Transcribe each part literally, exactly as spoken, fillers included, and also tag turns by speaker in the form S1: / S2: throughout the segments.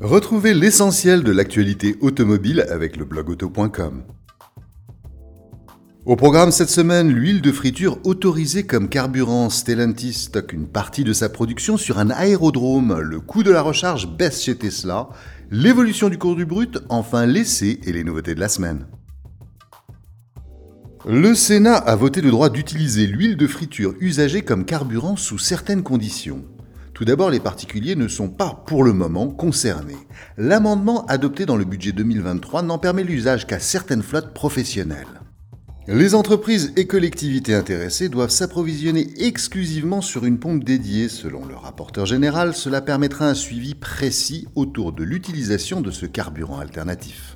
S1: Retrouvez l'essentiel de l'actualité automobile avec le blog auto point com. Au programme cette semaine, l'huile de friture autorisée comme carburant. Stellantis stocke une partie de sa production sur un aérodrome. Le coût de la recharge baisse chez Tesla. L'évolution du cours du brut, enfin l'essai et les nouveautés de la semaine. Le Sénat a voté le droit d'utiliser l'huile de friture usagée comme carburant sous certaines conditions. Tout d'abord, les particuliers ne sont pas, pour le moment, concernés. L'amendement adopté dans le budget deux mille vingt-trois n'en permet l'usage qu'à certaines flottes professionnelles. Les entreprises et collectivités intéressées doivent s'approvisionner exclusivement sur une pompe dédiée. Selon le rapporteur général, cela permettra un suivi précis autour de l'utilisation de ce carburant alternatif.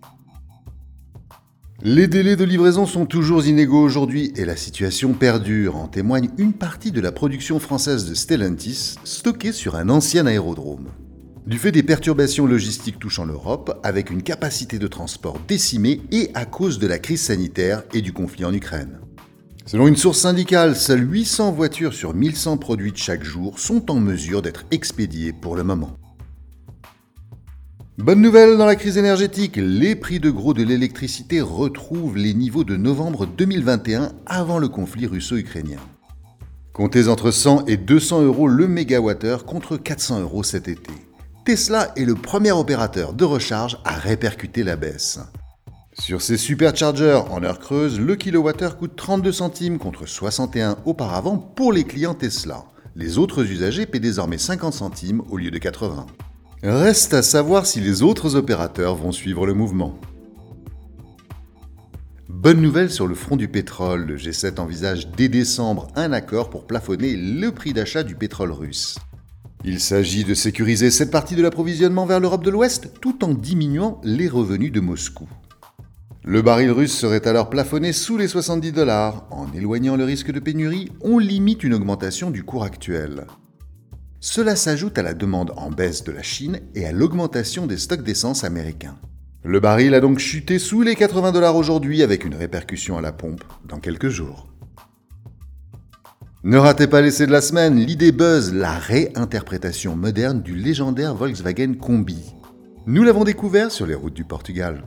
S1: Les délais de livraison sont toujours inégaux aujourd'hui et la situation perdure. En témoigne une partie de la production française de Stellantis stockée sur un ancien aérodrome. Du fait des perturbations logistiques touchant l'Europe, avec une capacité de transport décimée et à cause de la crise sanitaire et du conflit en Ukraine. Selon une source syndicale, seules huit cents voitures sur mille cent produites chaque jour sont en mesure d'être expédiées pour le moment. Bonne nouvelle dans la crise énergétique, les prix de gros de l'électricité retrouvent les niveaux de novembre deux mille vingt et un avant le conflit russo-ukrainien. Comptez entre cent et deux cents euros le mégawattheure contre quatre cents euros cet été. Tesla est le premier opérateur de recharge à répercuter la baisse. Sur ces superchargers en heure creuse, le kilowattheure coûte trente-deux centimes contre soixante et un auparavant pour les clients Tesla. Les autres usagers paient désormais cinquante centimes au lieu de quatre-vingts. Reste à savoir si les autres opérateurs vont suivre le mouvement. Bonne nouvelle sur le front du pétrole, le G sept envisage dès décembre un accord pour plafonner le prix d'achat du pétrole russe. Il s'agit de sécuriser cette partie de l'approvisionnement vers l'Europe de l'Ouest tout en diminuant les revenus de Moscou. Le baril russe serait alors plafonné sous les soixante-dix dollars. En éloignant le risque de pénurie, on limite une augmentation du cours actuel. Cela s'ajoute à la demande en baisse de la Chine et à l'augmentation des stocks d'essence américains. Le baril a donc chuté sous les quatre-vingts dollars aujourd'hui avec une répercussion à la pompe dans quelques jours. Ne ratez pas l'essai de la semaine, l'idée buzz, la réinterprétation moderne du légendaire Volkswagen Combi. Nous l'avons découvert sur les routes du Portugal.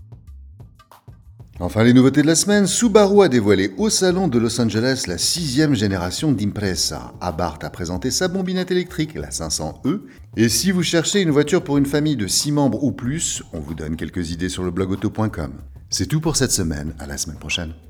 S1: Enfin, les nouveautés de la semaine, Subaru a dévoilé au salon de Los Angeles la sixième génération d'Impreza. Abarth a présenté sa bombinette électrique, la cinq cents E. Et si vous cherchez une voiture pour une famille de six membres ou plus, on vous donne quelques idées sur le blog auto point com. C'est tout pour cette semaine, à la semaine prochaine.